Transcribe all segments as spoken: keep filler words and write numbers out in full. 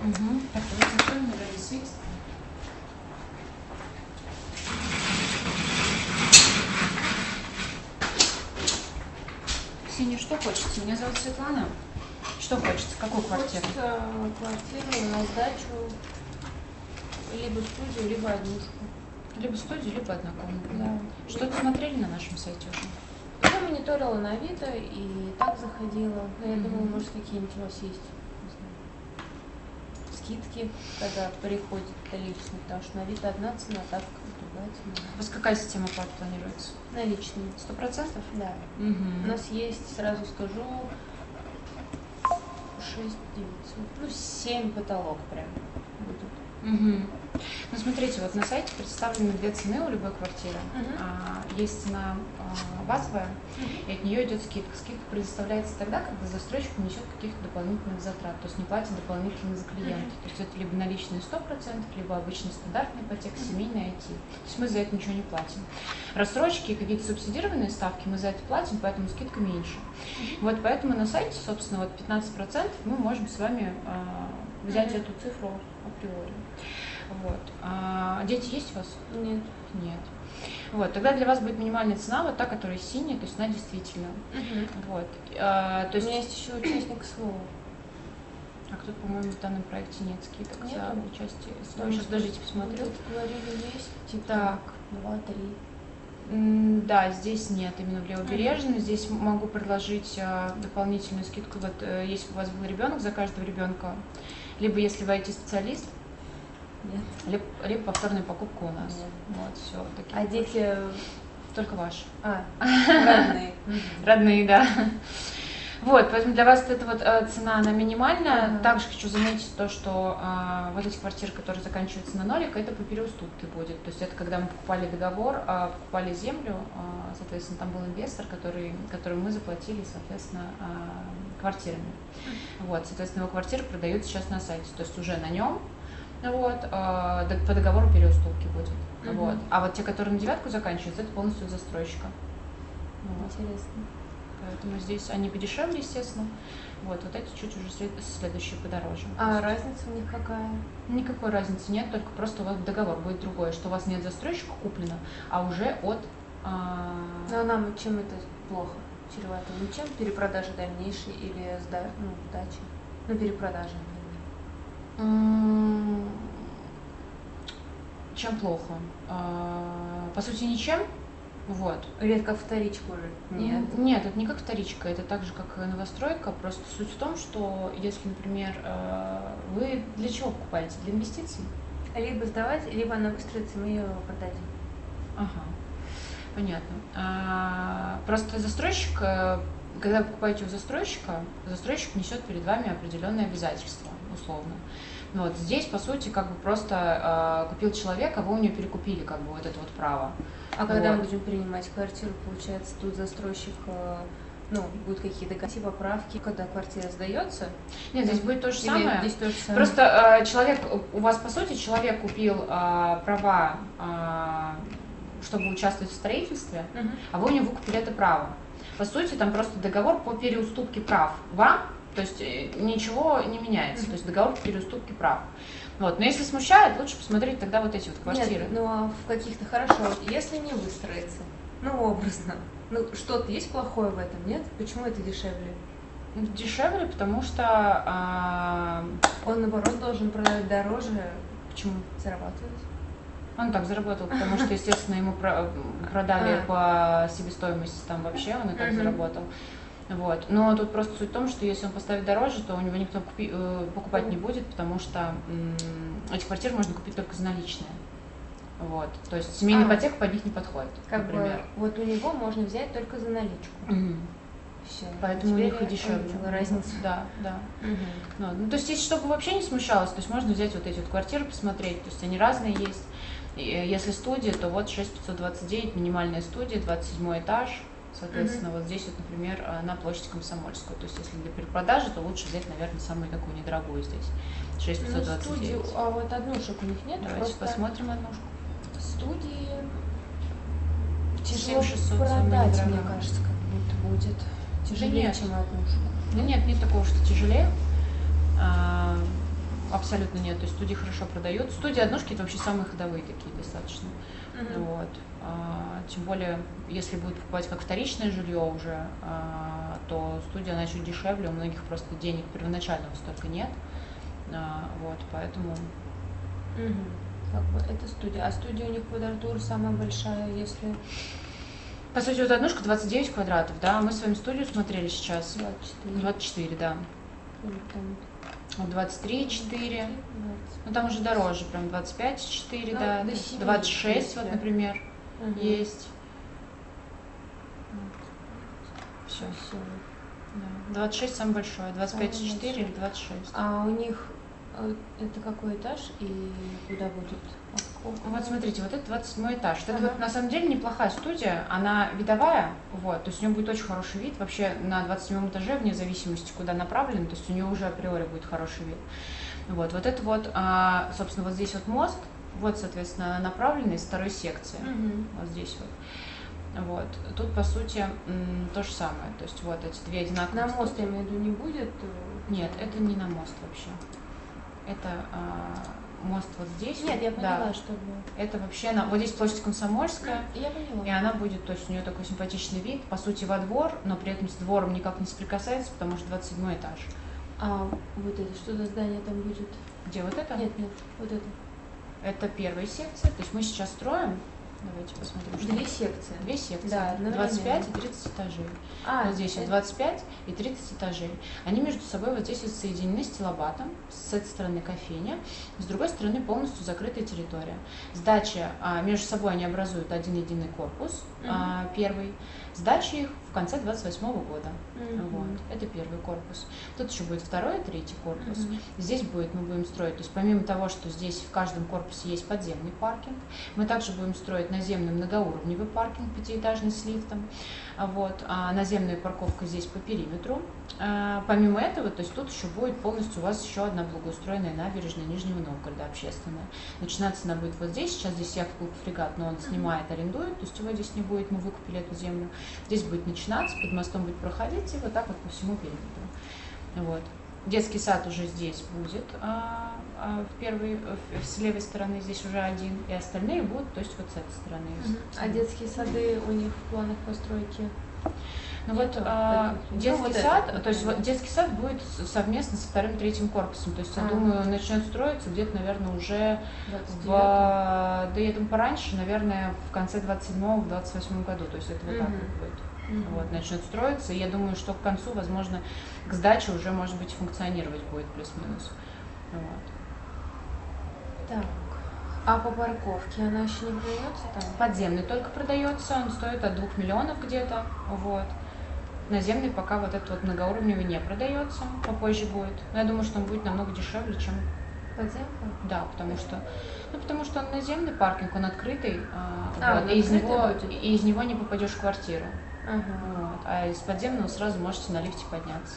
Угу. Так, давайте откроем, наверное, свет. Ксения, что хочется? Меня зовут Светлана. Что хочется? Какую квартиру? Хочется квартиру на сдачу, либо студию, либо однушку. Либо студию, либо однокомнатную. Да. Что-то смотрели на нашем сайте уже? Я мониторила на Авито и так заходила. Но я Мгм. думала, может, какие-нибудь у вас есть, не знаю, скидки, когда приходит наличные, потому что на Авито одна цена, а так другая цена. У вас какая система оплаты планируется? Наличные. Сто процентов? Да. Угу. У нас есть, сразу скажу, шесть девятьсот, ну семь потолок прям будут. Угу. Ну, смотрите, вот на сайте представлены две цены у любой квартиры. Мгм. А, есть цена а, базовая, и от нее идет скидка. Скидка предоставляется тогда, когда застройщик не несет каких-то дополнительных затрат, то есть не платит дополнительно за клиента. То есть это либо наличные сто процентов, либо обычный стандартный ипотека, семейная ай ти. То есть мы за это ничего не платим. Рассрочки и какие-то субсидированные ставки мы за это платим, поэтому скидка меньше. Вот поэтому на сайте, собственно, вот пятнадцать процентов мы можем с вами а, взять Мгм. эту цифру априори. Вот. А дети есть у вас? Нет. Нет. Вот, тогда для вас будет минимальная цена, вот та, которая синяя, то есть она действительно. Мгм. Вот. А, то У есть, меня есть еще участник СВО. а кто, по-моему, в данном проекте нет скидок за Нету? участие. Там Сейчас, подождите, посмотрю. Вот говорили, есть типа Так. два-три. М, Да, здесь нет, именно в Левобережном. Здесь могу предложить а, дополнительную скидку. Вот э, если у вас был ребенок, за каждого ребенка, либо если вы ай ти-специалист, Нет. либо, либо повторная покупка у нас. Нет. Вот, все. Такие А вот. дети... Только ваши. А, разные. Родные, да. Вот, поэтому для вас эта вот э, цена, она минимальная. Ага. Также хочу заметить то, что э, вот эти квартиры, которые заканчиваются на нолик, это по переуступке будет. То есть это когда мы покупали договор, э, покупали землю, э, соответственно, там был инвестор, который, которому мы заплатили, соответственно, э, квартирами. Вот, соответственно, его квартиры продаются сейчас на сайте, то есть уже на нем. Вот, э, д- по договору переуступки будет. Мгм. Вот. А вот те, которые на девятку заканчиваются, это полностью застройщика. Вот. Интересно. Поэтому здесь они подешевле, естественно. Вот, вот эти чуть уже след- следующие подороже. А разница у них какая? Никакой разницы нет, только просто у вас договор будет другой, что у вас не от застройщика куплено, а уже от... а, Ну а нам чем это плохо? Чревато? Ничем? Перепродажи дальнейшей или сда... ну, сдачи? Ну, перепродажи, например. м, Чем плохо? А, По сути, ничем. Вот. Или это как вторичку уже? Нет. М, Нет, это не как вторичка, это так же, как и новостройка. Просто суть в том, что если, например, э, вы для чего покупаете? Для инвестиций? Либо сдавать, либо она выстроится, мы ее продадим. Ага, понятно. А, просто застройщик, э, когда вы покупаете у застройщика, застройщик несет перед вами определенные обязательства, условно. Ну вот здесь, по сути, как бы просто э, купил человек, а вы у него перекупили как бы вот это вот право. А когда мы Вот. будем принимать квартиру, получается, тут застройщик, э, ну, будут какие-то типа поправки, когда квартира сдается? Нет, здесь будет то же Или самое. здесь то же самое? Просто э, человек, у вас, по сути, человек купил э, права, э, чтобы участвовать в строительстве, Мгм. а вы у него выкупили это право. По сути, там просто договор по переуступке прав вам, то есть э, ничего не меняется, Мгм. то есть договор по переуступке прав. Вот. Но если смущает, лучше посмотреть тогда вот эти вот квартиры. Нет, ну а в каких-то хорошо, вот если не выстроится, ну образно, ну что-то есть плохое в этом, нет? Почему это дешевле? Дешевле, потому что... а, Он наоборот должен продать дороже, почему? зарабатывать. Он так заработал, потому что, естественно, ему про- продали по себестоимости там вообще, он и так Мгм. заработал. Вот. Но тут просто суть в том, что если он поставит дороже, то у него никто купи- э, покупать не будет, потому что м, эти квартиры можно купить только за наличные. Вот. То есть семейная А. ипотека под них не подходит, Как например. бы вот у него можно взять только за наличку. Мгм. Все. Поэтому у них и дешевле. Разница. Да, да. Мгм. Ну, ну, то есть, если чтобы вообще не смущалось, то есть можно взять вот эти вот квартиры, посмотреть, то есть они разные есть. И, э, если студия, то вот шесть пятьсот двадцать девять, минимальная студия, двадцать седьмой этаж. Соответственно, вот здесь вот, например, э, на площади Комсомольскую. То есть, если для перепродажи, то лучше взять, наверное, самую такую недорогую здесь. шесть Ну, пятьсот двадцать студию, девять. а вот однушек у них нет? Давайте Просто посмотрим однушку. студии семь тяжело шестьсот продать, самая мне дорогая. кажется, как будто будет. Тяжелее, нет. чем однушку. Да нет, нет такого, что тяжелее. А, абсолютно нет. То есть студии хорошо продают. Студии однушки это вообще самые ходовые такие достаточно. Мгм. Вот. А, тем более, если будет покупать как вторичное жилье уже, а, то студия она чуть дешевле, у многих просто денег первоначального столько нет. А, вот, поэтому. Мгм. Как бы это студия. А студия у них квадратура самая большая, если По сути, вот однушка двадцать девять квадратов, да, мы с вами студию смотрели сейчас. двадцать четыре. двадцать четыре, да. Или там Вот двадцать три, четыре. двадцать. Ну там уже дороже, прям двадцать пять, четыре, Ну, да. до семи, двадцать шесть, в вот, принципе. например, Мгм. есть. Все. Всё. Да. двадцать шесть самый большой, двадцать пять, Самый четыре большой. или двадцать шесть. А у них э, это какой этаж и куда будет окно? Вот смотрите, вот это двадцать седьмой этаж. Вот это Ага. вот на самом деле неплохая студия, она видовая, вот, то есть у нее будет очень хороший вид. Вообще на двадцать седьмом этаже, вне зависимости, куда направлен, то есть у нее уже априори будет хороший вид. Вот, вот это вот, а, собственно, вот здесь вот мост, вот, соответственно, направленный из второй секции, Мгм. вот здесь вот. Вот, тут, по сути, м, то же самое, то есть вот эти две одинаковые. На мост, студии. я имею в виду, не будет? э, Нет, это не на мост вообще. Это а, мост вот здесь. Нет, я вот, поняла, да. чтобы. Это вообще, на, вот здесь площадь Комсомольская, Я поняла. и она будет, то есть у нее такой симпатичный вид, по сути, во двор, но при этом с двором никак не соприкасается, потому что двадцать седьмой этаж. А вот это, что за здание там будет? Где вот это? Нет, нет, вот это. Это первая секция, то есть мы сейчас строим, давайте посмотрим, что Две секции. Две секции, Да, двадцать пять и одновременно. тридцать этажей. А, Вот здесь вот это- двадцать пять и тридцать этажей. Они между собой вот здесь вот соединены стилобатом, с этой стороны кофейня, с другой стороны полностью закрытая территория. Сдача, а, между собой они образуют один единый корпус, а, первый. Сдача их в конце двадцать восьмого года. Мгм. Вот. Это первый корпус. Тут еще будет второй и третий корпус. Мгм. Здесь будет, мы будем строить, то есть помимо того, что здесь в каждом корпусе есть подземный паркинг, мы также будем строить наземный многоуровневый паркинг пятиэтажный с лифтом. А Вот, а наземная парковка здесь по периметру. А, помимо этого, то есть тут еще будет полностью у вас еще одна благоустроенная набережная Нижнего Новгорода общественная. Начинаться она будет вот здесь. Сейчас здесь яхт-клуб «Фрегат», но он снимает, арендует, то есть его здесь не будет, мы выкупили эту землю. Здесь будет начинаться, под мостом будет проходить, и вот так вот по всему периметру. Вот. Детский сад уже здесь будет, а, а, в первой, в- с левой стороны здесь уже один, и остальные будут, то есть вот с этой стороны. Мгм. А детские сады у них в планах постройки? Ну вот Нету а, таких? Ну, детский вот сад, этот, то есть вот например. детский сад будет с- совместно со вторым, третьим корпусом, то есть я А. думаю, начнет строиться где-то, наверное, уже двадцать в, девятый? да я думаю, пораньше, наверное, в конце двадцать седьмого, двадцать восьмом году, то есть это вот так Мгм. вот будет. Мгм. Вот, начнет строиться, и я думаю, что к концу, возможно, к сдаче уже, может быть, функционировать будет плюс-минус. Вот. Так. А по парковке она еще не продается там? Подземный только продается, он стоит от двух миллионов где-то, вот. Наземный пока вот этот вот многоуровневый не продается, попозже будет. Но я думаю, что он будет намного дешевле, чем, Подземка? да, потому что, ну, потому что он наземный паркинг, он открытый, а, А, вот, он и из открытый него, будет? и из него не попадешь в квартиру, Ага. вот. А из подземного сразу можете на лифте подняться.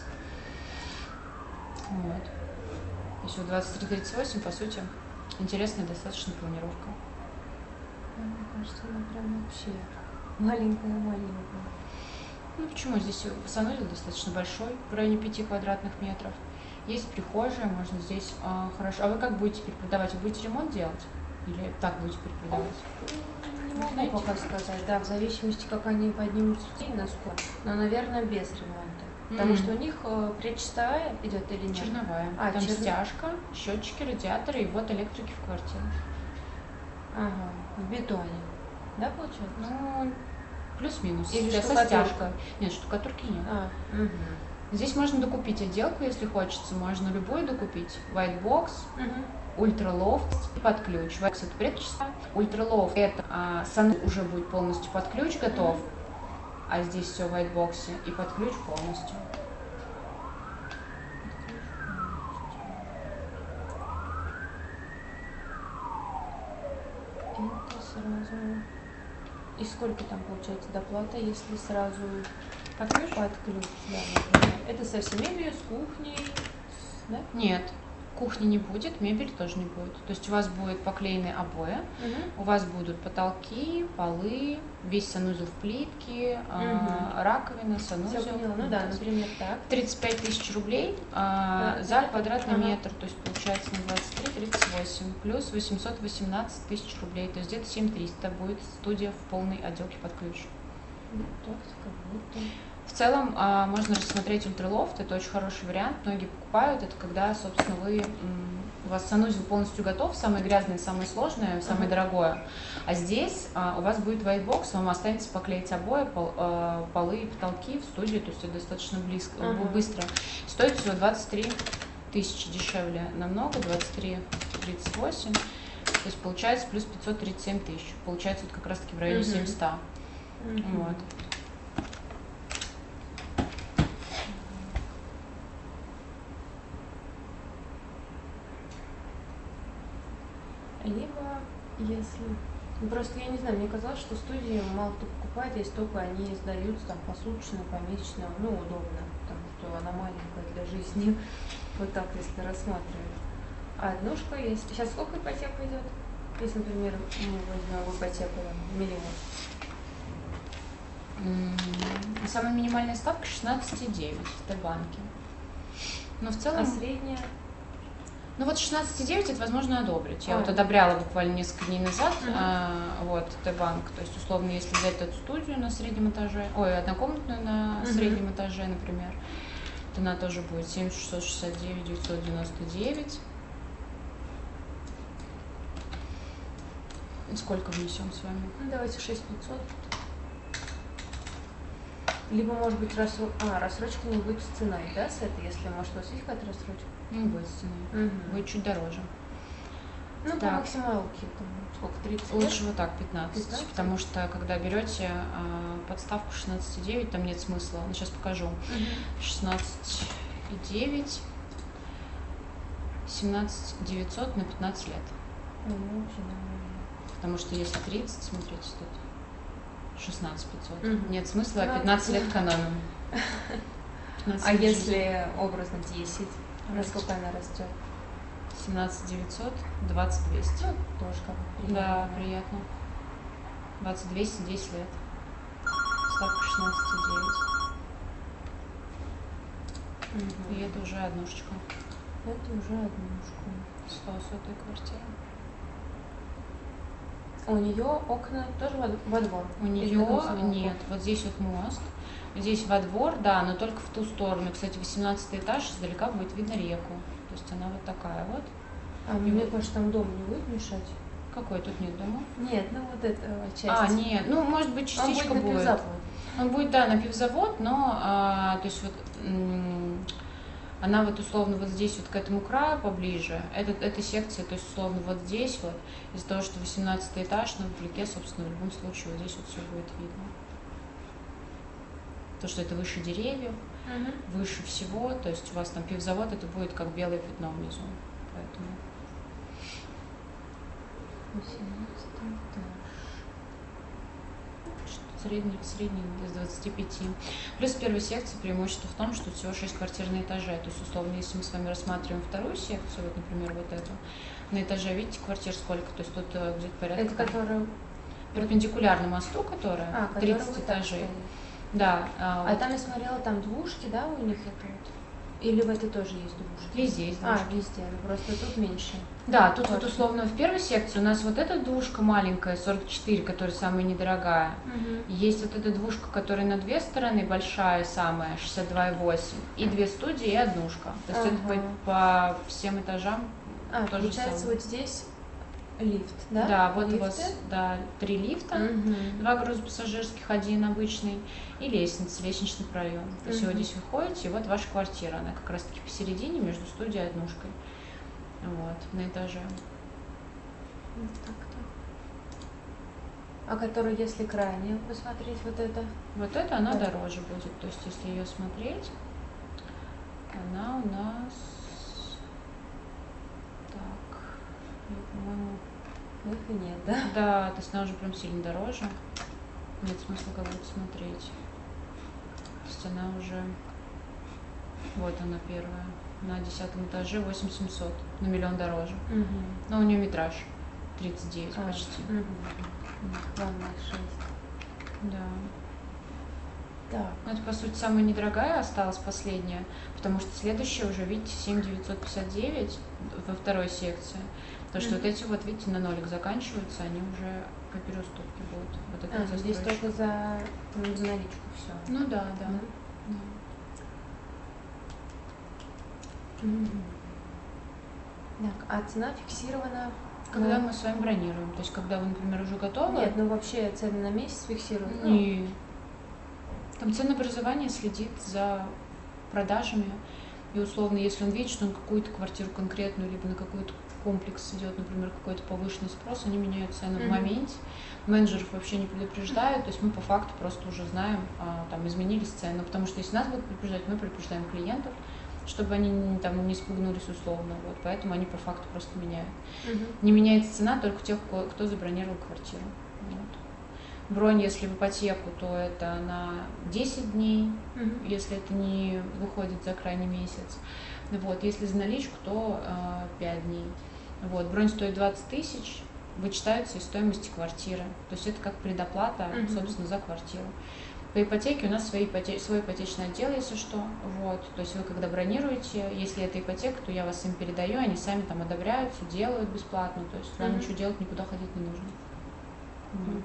Вот. То есть вот двадцать три тридцать восемь, по сути, интересная достаточно планировка. Мне кажется, она прям вообще маленькая-маленькая. Ну почему? Здесь санузел достаточно большой, в районе пяти квадратных метров. Есть прихожая, можно здесь а, хорошо. А вы как будете теперь продавать? Вы будете ремонт делать? Или так будете теперь продавать? Не могу Знаете? пока сказать, да, в зависимости, как они поднимут цены на сколько. Но, наверное, без ремонта. Потому Мгм. что у них э, предчистовая идет или нет? Черновая. А, Там черно- стяжка, счетчики, радиаторы и вот электрики в квартире. Ага, в бетоне. Да, получается? Ну, плюс-минус. Или Со штукатурка? стяжкой. Нет, штукатурки нет. А, угу. Здесь можно докупить отделку, если хочется. Можно любую докупить. White box, ультралофт под ключ. White box это предчистовая. Ультралофт это а, санузел уже будет полностью под ключ готов. А здесь все в white box и под ключ полностью. Это сразу... И сколько там получается доплата, если сразу Под ключ? под ключ? Да, например. Это со всей мебелью, с кухней, с- да? Нет. Кухни не будет, мебели тоже не будет. То есть у вас будет поклеены обои, Угу. у вас будут потолки, полы, весь санузел в плитке, Мгм. раковина, Все санузел. поняла. Ну да, например, так. тридцать пять тысяч рублей а, Да, за это- квадратный ага. метр, то есть получается на двадцать три тридцать восемь, плюс восемьсот восемнадцать тысяч рублей, то есть где-то семь триста будет студия в полной отделке под ключ. Так, как будто. В целом а, можно рассмотреть ультралофт, это очень хороший вариант, многие покупают, это когда, собственно, вы, м, у вас санузел полностью готов, самое грязное, самое сложное, самое Ага. дорогое, а здесь а, у вас будет white-box, вам останется поклеить обои, пол, а, полы и потолки в студии, то есть это достаточно близко, Ага. быстро. Стоит всего двадцать три тысячи, дешевле намного, двадцать три тридцать восемь, то есть получается плюс пятьсот тридцать семь тысяч, получается вот как раз-таки в районе Мгм. семьсот. Мгм. Вот. Либо, если... ну, просто я не знаю, мне казалось, что студии мало кто покупает, если только они сдаются там посуточно, помесячно, ну, удобно, потому что она маленькая для жизни, вот так, если рассматривать. А однушка есть... Сейчас сколько ипотека идет? Если, например, мы возьмем в ипотеку там, миллион. М, Самая минимальная ставка шестнадцать и девять в Т-банке. Но в целом, А средняя? ну вот шестнадцать и девять это возможно одобрить. Я А. вот одобряла буквально несколько дней назад, Мгм. а, вот, Т-банк. То есть, условно, если взять эту студию на среднем этаже, ой, однокомнатную на Мгм. среднем этаже, например, то она тоже будет семь шестьсот шестьдесят девять девятьсот девяносто девять. Сколько внесем с вами? Ну, давайте шесть пятьсот. Либо, может быть, рассро... а, рассрочка не будет с ценой, да, с этой, если, может, у вас есть какая-то рассрочка? Не будет с ценой. Мгм. Будет чуть дороже. Ну, по Так. максималке, там, сколько, тридцать лет? Лучше вот так, пятнадцать, пятнадцать? потому что когда берете а, подставку шестнадцать и девять, там нет смысла. Ну, сейчас покажу. Мгм. шестнадцать и девять, семнадцать девятьсот на пятнадцать лет. Ну, вообще нормально. Потому что если тридцать, смотрите, тут шестнадцать пятьсот. Мгм. Нет смысла, а Ну, пятнадцать лет экономим. пятнадцать А лет если образно десять, Растет. насколько она растет? жизни. семнадцать девятьсот, двадцать двести. Ну, тоже как бы Да, приятно. приятно. двадцать двести, десять лет. Ставка шестнадцать и девять. Мгм. И это уже однушечка. Это уже однушка. сто сотая квартира. А у нее окна тоже во, во двор? У Или нее на комсомолку? нет. Вот здесь вот мост. Здесь во двор, да, но только в ту сторону. Кстати, восемнадцатый этаж, издалека будет видно реку. То есть она вот такая вот. А мне кажется, там дом не будет мешать? Какой тут нет дома? Нет, ну вот эта часть. А, нет. Ну, может быть, Он частичка будет на будет. пивзавод. Он будет, да, на пивзавод, но, а, то есть вот м, она вот условно вот здесь вот к этому краю поближе, этот, эта секция, то есть условно вот здесь вот, из-за того, что восемнадцатый этаж, на вдалеке, собственно, в любом случае вот здесь вот все будет видно. То, что это выше деревьев, Мгм. выше всего, то есть у вас там пивзавод, это будет как белое пятно внизу, поэтому... восемнадцатый этаж. Средний, средний из двадцати пяти. Плюс в первой секции преимущество в том, что всего шесть квартир на этаже. То есть, условно, если мы с вами рассматриваем вторую секцию, вот, например, вот эту, на этаже, видите, квартир сколько? То есть тут э, где-то порядка... Это которая... перпендикулярно мосту, которая А, которая тридцать вот так этажей. стоит. Да. а, А вот там я смотрела, там двушки, да, у них это вот? Или в этой тоже есть двушки? везде есть А, двушки. везде, ну просто тут меньше. Да, тут вот Точно. условно в первой секции у нас вот эта двушка маленькая, сорок четыре, которая самая недорогая. Мгм. Есть вот эта двушка, которая на две стороны, большая самая, шестьдесят два и восемь, и две студии, и однушка. То есть это Ага. по, по всем этажам А, то же получается, самое. вот здесь лифт, да? Да, вот у Лифты? вас да, три лифта, Мгм. два грузопассажирских, один обычный, и лестница, лестничный проем. То есть Мгм. вот здесь вы ходите, и вот ваша квартира, она как раз-таки посередине между студией и однушкой. Вот, на этаже. Вот так-то. А который, если крайне посмотреть, вот это? Вот это она Да. дороже будет. То есть если ее смотреть, она у нас так, я, по-моему, Их и нет, да? да, то есть она уже прям сильно дороже. Нет смысла как будто смотреть. То есть она уже, вот она первая, на десятом этаже восемь семьсот, на миллион дороже. Мгм. Но у нее метраж тридцать девять А, почти. мгм. Ванная шесть. Да. Так. Ну, это, по сути, самая недорогая осталась последняя, потому что следующая уже, видите, семь девятьсот пятьдесят девять во второй секции. То, что Мгм. вот эти вот, видите, на нолик заканчиваются, они уже по переуступке будут. Вот это А, вот здесь застройщик. только за, ну, за наличку все. Ну да, да. да. Так, а цена фиксирована? Когда на- мы с вами бронируем, то есть когда вы, например, уже готовы. Нет, ну вообще цены на месяц фиксированы. Ну, И там ценообразование следит за продажами. И условно, если он видит, что он какую-то квартиру конкретную, либо на какой-то комплекс идет, например, какой-то повышенный спрос, они меняют цену в Мгм. моменте. Менеджеров вообще не предупреждают, то есть мы по факту просто уже знаем, а, там изменились цены. Потому что если нас будут предупреждать, мы предупреждаем клиентов, чтобы они не- там не спугнулись условно. Вот, поэтому они по факту просто меняют. мгм. Не меняется цена только у тех, кто, кто забронировал квартиру. Вот. Бронь, если в ипотеку, то это на десять дней, Мгм. если это не выходит за крайний месяц. Вот. Если за наличку, то э, пять дней. Вот. Бронь стоит двадцать тысяч, вычитаются из стоимости квартиры. То есть это как предоплата, Мгм. собственно, за квартиру. По ипотеке у нас свои ипоте- свой ипотечный отдел, если что. Вот. То есть вы когда бронируете, если это ипотека, то я вас им передаю, они сами там одобряют, все делают бесплатно. То есть вам Мгм. ничего делать, никуда ходить не нужно. Вот.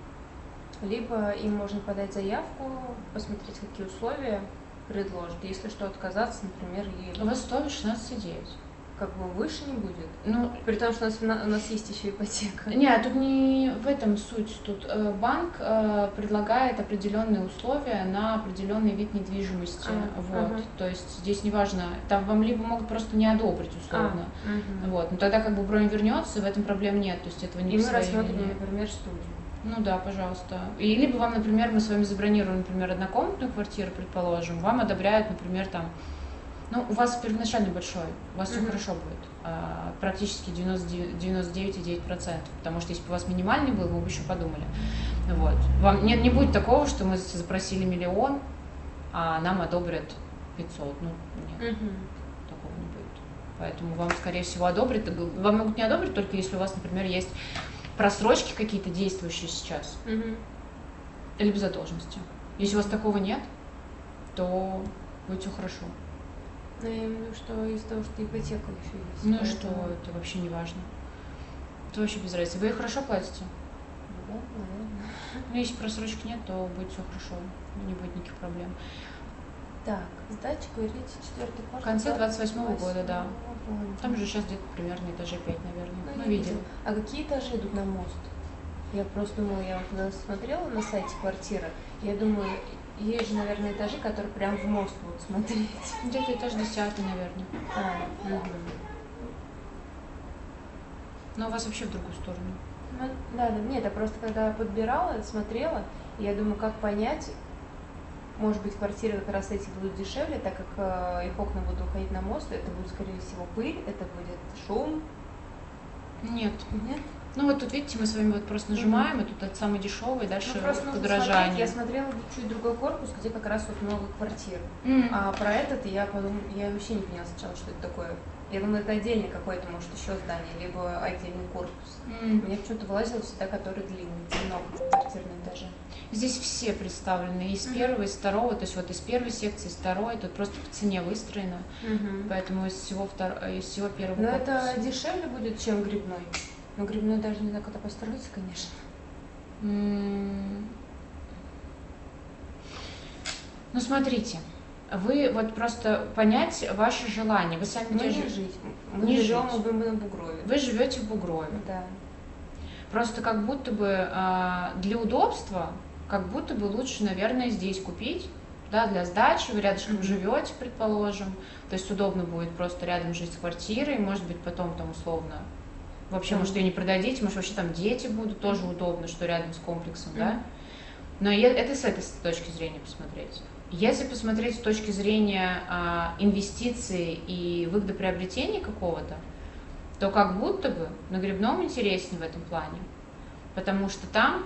Либо им можно подать заявку, посмотреть, какие условия предложат. Если что, отказаться, например, и У вас стоит шестнадцать целых девять. как бы выше не будет. Ну, При том, что у нас, на- у нас есть еще ипотека. нет, тут не в этом суть. Тут э, банк э, предлагает определенные условия на определенный вид недвижимости. А, Вот. ага. То есть здесь не важно, там вам либо могут просто не одобрить условно. А, мгм. Вот. Но тогда как бы бронь вернется, в этом проблем нет. То есть этого не И в мы своей рассмотрим, вине. например, студию. Ну да, пожалуйста. И либо вам, например, мы с вами забронируем, например, однокомнатную квартиру, предположим, вам одобряют, например, там, ну, у вас первоначально большой, у вас все Мгм. хорошо будет, а, практически девяносто девять и девять процентов, потому что если бы у вас минимальный был, мы бы еще подумали. Вот. Вам нет, не будет такого, что мы запросили миллион, а нам одобрят пятьсот. Ну, нет, Мгм. такого не будет. Поэтому вам, скорее всего, одобрят. Вам могут не одобрить, только если у вас, например, есть просрочки какие-то действующие сейчас, Мгм. либо задолженности. Если у вас такого нет, то будет все хорошо. Ну, я имею в виду, что из-за того, что ипотека еще есть. Ну и поэтому- что, это вообще не важно. Это вообще без разницы. Вы их хорошо платите? Да, наверное. Ну, если просрочки нет, то будет все хорошо, не будет никаких проблем. Так, сдача, говорите, четвертый квартал. В конце двадцать восьмого восьмого года, да. года. Там же сейчас где-то примерно этажей пять, наверное. Ну, Мы я видели. видела. А какие этажи идут на мост? Я просто думала, я вот когда смотрела на сайте квартира, я думаю, есть же, наверное, этажи, которые прям в мост будут смотреть. Где-то этаж десятый, наверное. А, мгм. Но у вас вообще в другую сторону. Ну, да, да, нет, я просто когда подбирала, смотрела, я думаю, как понять, может быть, квартиры как раз эти будут дешевле, так как э, их окна будут уходить на мост, это будет, скорее всего, пыль, это будет шум. Нет. Нет? Ну вот тут, видите, мы с вами вот просто нажимаем, и тут от самый дешевый, дальше Ну, просто нужно подорожание. смотреть. Я смотрела чуть другой корпус, где как раз вот много квартир. М. А про этот я подумала, я вообще не поняла сначала, что это такое. Я думала, это отдельный какой-то, может, еще здание, либо отдельный корпус. М. Мне почему-то вылазил всегда, который длинный, где много квартир на этаже. Здесь все представлены, из Мгм. первого, из второго, то есть вот из первой секции, из второй, тут просто по цене выстроено, Мгм. поэтому из всего, втор... из всего первого Но корпуса. это дешевле будет, чем грибной. Но грибной даже не знаю, как это построить, конечно. М. Ну, смотрите, вы вот просто понять ваше желание, вы сами Мы где не жи- жить. Мы Не живем жить. в на Бугрове. Вы живете в Бугрове. Да. Просто как будто бы а, для удобства, как будто бы лучше, наверное, здесь купить, да, для сдачи, вы рядышком Мгм. живете, предположим, то есть удобно будет просто рядом жить с квартирой, может быть, потом там условно, вообще, Мгм. может, ее не продадите, может, вообще там дети будут, тоже удобно, что рядом с комплексом, да, Мгм. но я- это с этой точки зрения посмотреть. Если посмотреть с точки зрения а, инвестиций и выгодоприобретения какого-то, то как будто бы на Грибном интереснее в этом плане, потому что там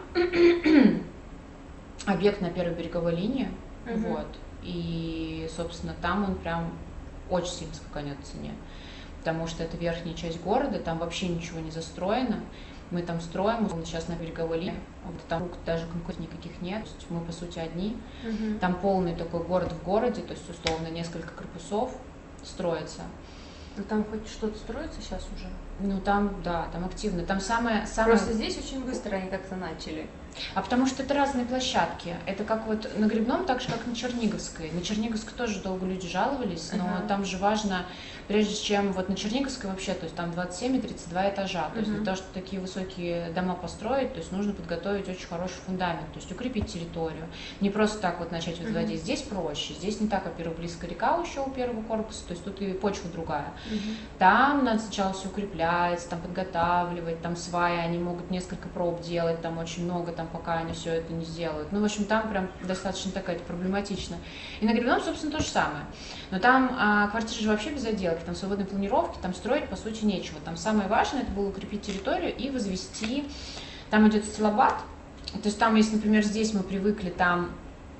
объект на первой береговой линии, Мгм. вот, и, собственно, там он прям очень сильно скаканет в цене, потому что это верхняя часть города, там вообще ничего не застроено. Мы там строим, сейчас на береговой линии, вот там даже конкурентов никаких нет, то есть мы по сути одни. Мгм. Там полный такой город в городе, то есть условно несколько корпусов строится. Ну там хоть что-то строится сейчас уже? Ну там, да, там активно. Там самое, самое... Просто здесь очень быстро они как-то начали. А потому что это разные площадки. Это как вот на Грибном, так же, как на Черниговской. На Черниговской тоже долго люди жаловались, но Ага. там же важно, прежде чем вот на Черниговской вообще, то есть там двадцать семь и тридцать два этажа. То есть Мгм. для того, чтобы такие высокие дома построить, то есть нужно подготовить очень хороший фундамент, то есть укрепить территорию. Не просто так вот начать возводить. Мгм. Здесь проще. Здесь не так, во-первых, близко река еще у первого корпуса, то есть тут и почва другая. Мгм. Там надо сначала все укреплять, там подготавливать, там сваи, они могут несколько проб делать, там очень много, там пока они все это не сделают. Ну, в общем, там прям достаточно такая проблематично. И на Грибном, собственно, то же самое. Но там а, квартиры же вообще без отделки, там свободной планировки, там строить, по сути, нечего. Там самое важное, это было укрепить территорию и возвести. Там идет стилобат, то есть там, если, например, здесь мы привыкли, там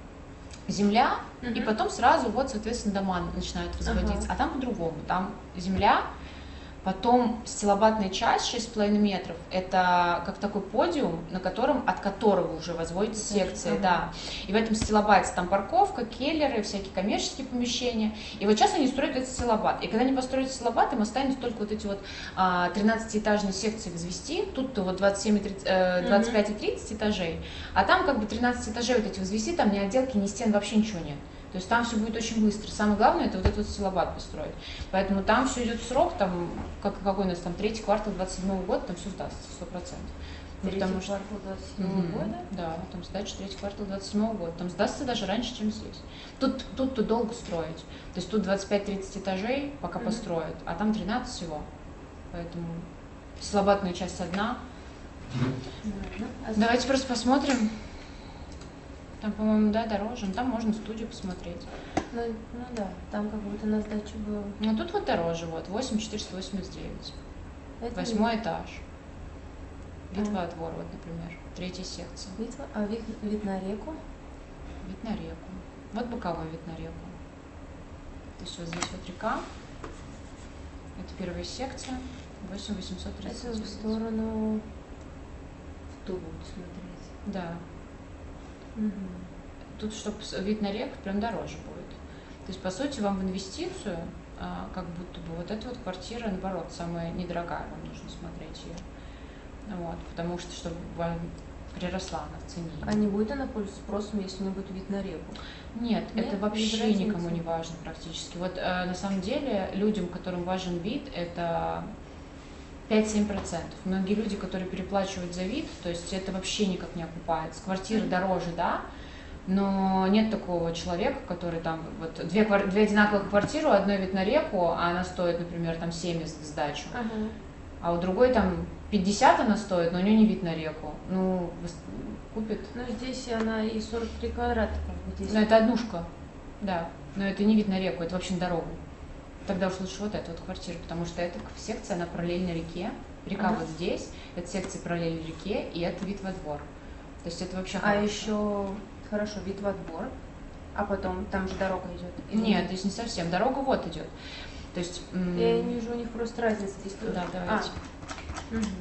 земля, и Мгм. потом сразу вот, соответственно, дома начинают возводиться. Ага. А там по-другому. Там земля, потом стилобатная часть шесть с половиной метров. Это как такой подиум, на котором, от которого уже возводится Даже, секция. ага. Да. И в этом стилобате там парковка, келлеры, всякие коммерческие помещения. И вот сейчас они строят этот стилобат. И когда они построят стилобат, им останется только вот эти вот а, тринадцатиэтажные секции возвести. Тут-то вот двадцать семь и тридцать, э, двадцать пять и тридцать этажей. А там как бы тринадцать этажей вот эти возвести, там ни отделки, ни стен, вообще ничего нет. То есть там все будет очень быстро. Самое главное, это вот этот вот стилобат построить. Поэтому там все идет в срок, там, как, какой у нас там, третий квартал двадцать седьмого года, там все сдастся, сто процентов. Ну, Третий потому что... квартал двадцать седьмого Мгм. года? Да, там сдача третий квартал двадцать седьмого года. Там сдастся даже раньше, чем здесь. Тут, тут, тут долго строить. То есть тут двадцать пять-тридцать этажей, пока Мгм. построят, а там тринадцать всего. Поэтому стилобатная часть одна. Ладно. А Давайте просто посмотрим. Там, по-моему, да, дороже. Но там можно студию посмотреть. Ну, ну да, там как будто на сдаче было. Но тут вот дороже, вот, восемь четыреста восемьдесят девять. Это Восьмой этаж. Вид А. во двор, вот, например. Третья секция. Вид, а вид, вид на реку? Вид на реку. Вот боковой вид на реку. То есть вот здесь вот река. Это первая секция. восемь восемьсот тридцать Это в девять. сторону в ту будет смотреть. Да. Мгм. Тут, чтобы вид на реку, прям дороже будет. То есть, по сути, вам в инвестицию, а, как будто бы вот эта вот квартира, наоборот, самая недорогая, вам нужно смотреть ее. Вот, потому что, чтобы вам приросла она в цене. А не будет она пользоваться спросом, если у нее будет вид на реку? Нет, Нет, это без вообще разницы. никому не важно практически. Вот э, на самом деле людям, которым важен вид, это пять-семь процентов. Многие люди, которые переплачивают за вид, то есть это вообще никак не окупается. Квартира Мгм. дороже, да, но нет такого человека, который там вот две, квар- две одинаковых квартиры, у одной вид на реку, а она стоит, например, там семьдесят сдачу, Ага. а у другой там пятьдесят она стоит, но у нее не вид на реку. Ну, вос- купит. Ну здесь она и сорок три квадрата как бы здесь. Ну, это однушка, да, но это не вид на реку, это вообще на дорогу. Тогда уж лучше вот эта вот квартира, потому что эта секция, она параллельна реке, река Ага. вот здесь, это секция параллельна реке, и это вид во двор. То есть это вообще А хорошо. еще хорошо вид во двор, а потом там же дорога идет. Или Нет, то есть не совсем, дорога вот идет. То есть... м, Я не вижу у них просто разницы здесь. тоже. Да, давайте. А. Мгм.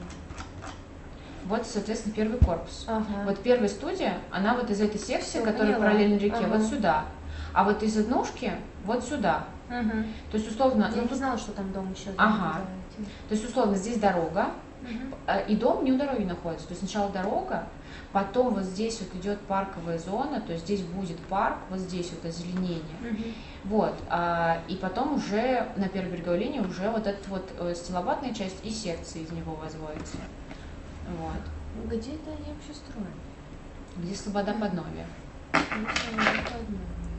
Вот, соответственно, первый корпус. Ага. Вот первая студия, она вот из этой секции, Всё, которая поняла. параллельна реке, Ага. вот сюда. А вот из однушки вот сюда. Мгм. То есть, условно, Я ну, не тут- знала, что там дом еще. Ага. то есть, условно, здесь дорога, Мгм. а, и дом не у дороги находится. То есть сначала дорога, потом вот здесь вот идет парковая зона, то есть здесь будет парк, вот здесь вот озеленение. Мгм. Вот, а, и потом уже на первой береговой линии уже вот эта вот э, стилобатная часть и секции из него возводится. Вот. Где это они вообще строят? Где слобода под нове. Ну, там вот одно.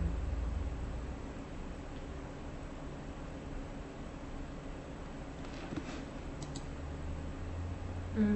Мгм.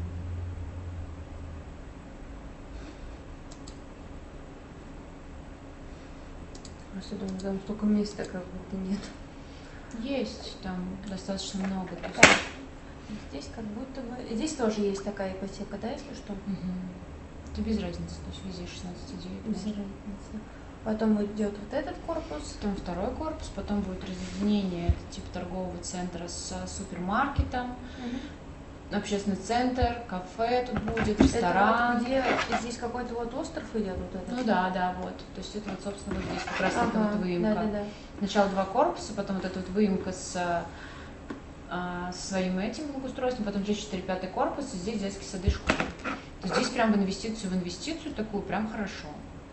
Просто думаю, там столько места как будто нет. Есть там достаточно много. то есть- Так, здесь как будто бы... Здесь тоже есть такая ипотека, да, если что? Мгм. Это без разницы, то есть везде шестнадцать девять. Без разницы. Потом идет вот этот корпус. Потом второй корпус, потом будет разъединение, это типа торгового центра с супермаркетом, угу. общественный центр, кафе тут будет, ресторан. Это вот где здесь какой-то вот остров идет вот этот? Ну да, да, вот. То есть это вот, собственно, вот здесь как раз ага, эта вот выемка. Да, да, да. Сначала два корпуса, потом вот эта вот выемка с, а, с своим этим благоустройством, потом здесь четыре пятый корпус, и здесь детские сады и школы. То есть здесь прям в инвестицию в инвестицию такую прям хорошо.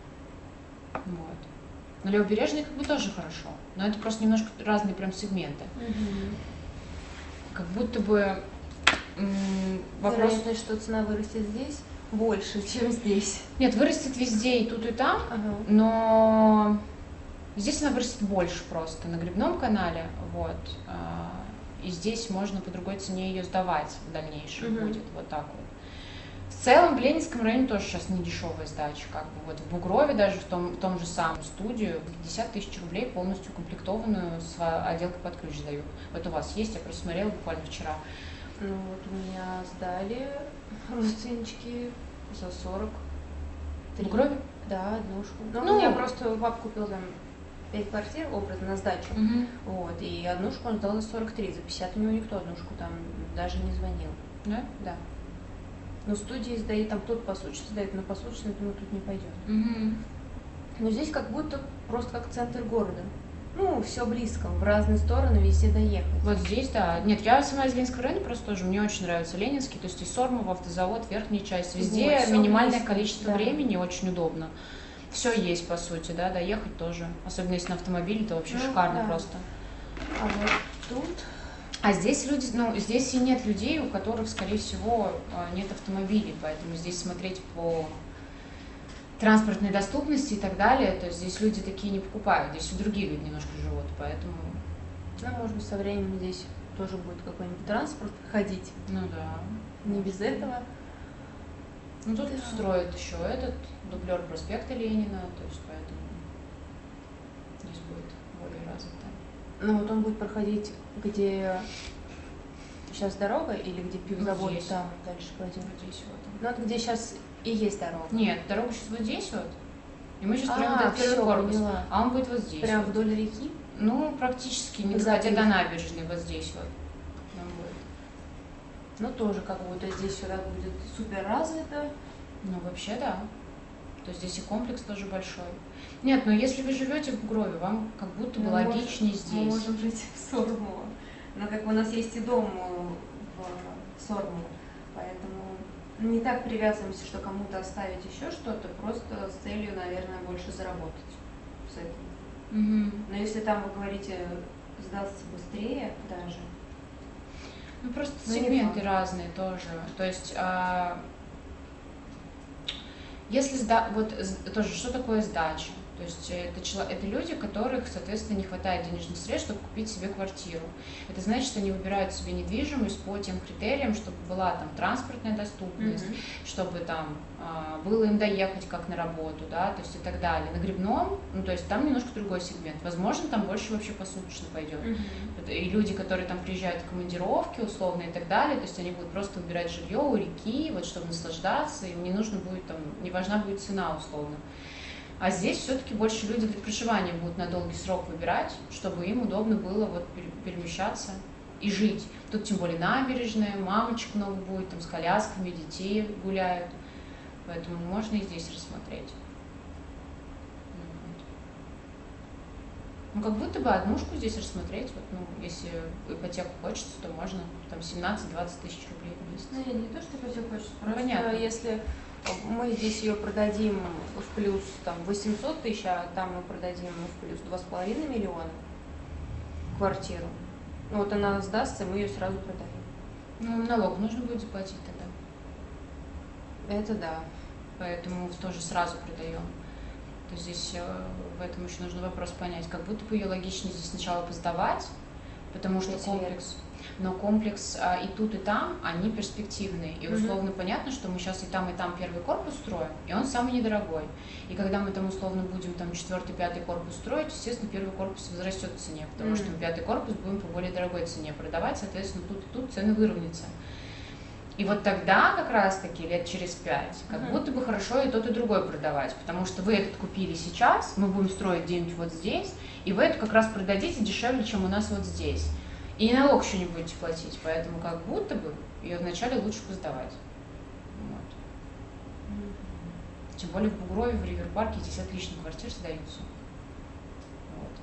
Вот. На Левобережной как бы тоже хорошо, но это просто немножко разные прям сегменты. Угу. Как будто бы м- вопрос... Вероятность, что цена вырастет здесь больше, чем здесь. Нет, вырастет везде, и тут, и там, ага. но здесь она вырастет больше просто, на Грибном канале, вот. И здесь можно по другой цене ее сдавать в дальнейшем угу. будет, вот так вот. В целом в Ленинском районе тоже сейчас не дешевая сдача, как бы вот в Бугрове даже в том, в том же самом студию пятьдесят тысяч рублей полностью укомплектованную с отделкой под ключ дают. Вот у вас есть, я просто смотрела буквально вчера. Ну вот у меня сдали родственнички за сорок три. В Бугрове? Да, однушку. Ну, ну, у меня просто папа купил там пять квартир образно на сдачу, угу. вот, и однушку он сдал за сорок три, за пятьдесят у него никто однушку там даже не звонил. Да? Да. Но студии сдают, там кто-то посуточно сдает, но посуточно, думаю, тут не пойдет. Угу. Но здесь как будто просто как центр города. Ну, все близко, в разные стороны, везде доехать. Вот здесь, да. Нет, я сама из Ленинского района просто тоже, мне очень нравится Ленинский, то есть и Сормов, автозавод, верхняя часть, везде вот, минимальное близко. Количество да. времени, очень удобно. Все есть, по сути, да, доехать тоже. Особенно если на автомобиле, то вообще ну, шикарно да. просто. А вот тут... А здесь люди, ну, здесь и нет людей, у которых, скорее всего, нет автомобилей, поэтому здесь смотреть по транспортной доступности и так далее, то есть здесь люди такие не покупают, здесь и другие люди немножко живут, поэтому... Ну, может быть, со временем здесь тоже будет какой-нибудь транспорт ходить. Ну да. Не без этого. Ну, тут да. строят еще этот дублер проспекта Ленина, то есть поэтому здесь будет более развито. Ну, вот он будет проходить, где сейчас дорога или где пивзавод, вот там дальше пойдем? Вот здесь вот. Ну, это где сейчас и есть дорога. Нет, дорога сейчас вот здесь вот. И мы сейчас а, прямо вот этот первый корпус. Поняла. А он будет вот здесь. Прям вот. Вдоль реки? Ну, практически, не доходя до набережной, вот здесь вот. Он будет. Ну, тоже как будто здесь сюда будет супер развито. Ну, вообще, да. То есть здесь и комплекс тоже большой. Нет, но если вы живете в Бугрове, вам как будто бы мы логичнее можем, здесь. Мы можем жить в Сормово. Но как бы у нас есть и дом в Сормово, поэтому не так привязываемся, что кому-то оставить еще что-то, просто с целью, наверное, больше заработать с этим. Угу. Но если там, вы говорите, сдастся быстрее даже. Ну, просто ну, сегменты разные тоже. То есть... А... Если сда... вот тоже, что такое сдача? То есть это, чело... это люди, которых, соответственно, не хватает денежных средств, чтобы купить себе квартиру. Это значит, что они выбирают себе недвижимость по тем критериям, чтобы была там транспортная доступность, mm-hmm. чтобы там э, было им доехать как на работу, да, то есть и так далее. На Грибном, ну то есть там немножко другой сегмент. Возможно, там больше вообще посуточно пойдет. Mm-hmm. И люди, которые там приезжают в командировки условно и так далее, то есть они будут просто выбирать жилье у реки, вот чтобы наслаждаться, им не нужно будет там, не важна будет цена условно. А здесь все-таки больше люди для проживания будут на долгий срок выбирать, чтобы им удобно было вот перемещаться и жить. Тут тем более набережная, мамочек много будет, там с колясками, детей гуляют. Поэтому можно и здесь рассмотреть. Ну, как будто бы однушку здесь рассмотреть. Вот, ну, если ипотеку хочется, то можно там семнадцать-двадцать тысяч рублей в месяц. Ну, я не то, что ипотеку хочется, просто понятно. Если... мы здесь ее продадим в плюс там, восемьсот тысяч, а там мы продадим в плюс два с половиной миллиона квартиру. Ну, вот она сдастся, мы ее сразу продаем. Ну, налог нужно будет заплатить тогда. Это да. Поэтому тоже сразу продаем. То есть здесь в этом еще нужно вопрос понять. Как будто бы ее логичнее здесь сначала посдавать, потому что комплекс... Но комплекс а, и тут, и там, они перспективные. И условно mm-hmm. понятно, что мы сейчас и там, и там первый корпус строим, и он самый недорогой. И когда мы там условно будем там четвертый, пятый корпус строить, естественно, первый корпус возрастет в цене, потому mm-hmm. что мы пятый корпус будем по более дорогой цене продавать, соответственно, тут и тут цены выровнятся. И И вот тогда как раз-таки лет через пять, как Мгм. будто бы хорошо и тот, и другой продавать, потому что вы этот купили сейчас, мы будем строить где-нибудь вот здесь, и вы это как раз продадите дешевле, чем у нас вот здесь. И налог еще не будете платить, поэтому как будто бы ее вначале лучше посдавать. Вот. Тем более в Бугрове, в Риверпарке здесь отличные квартиры сдаются. Вот.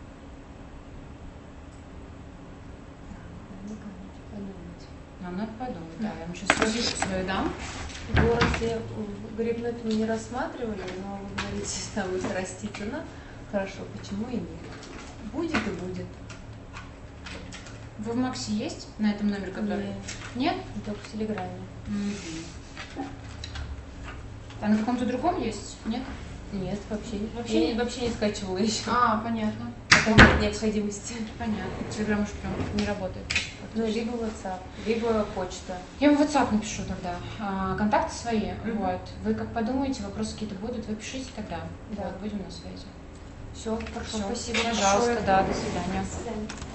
Подумать. Нам надо подумать, да. Я вам сейчас список свою дам. Город я в Грибных мы не рассматривали, но вы говорите, там будет расти цена. Хорошо, почему и нет? Будет и будет. Вы в Максе есть на этом номере, который? Нет, Нет? только в Телеграме. Мгм. А на каком-то другом есть? Нет? Нет, вообще, Вообще я нет? вообще не скачивала еще. А, понятно. Это нет необходимости. Понятно. Телеграм уж прям не работает. Ну, либо WhatsApp, либо почта. Я в WhatsApp напишу тогда. А, контакты свои. Мгм. Вот. Вы как подумаете, вопросы какие-то будут, вы пишите тогда. Да. Вот, будем на связи. Все, хорошо, Всё. спасибо Пожалуйста, большое. да, до свидания. До свидания.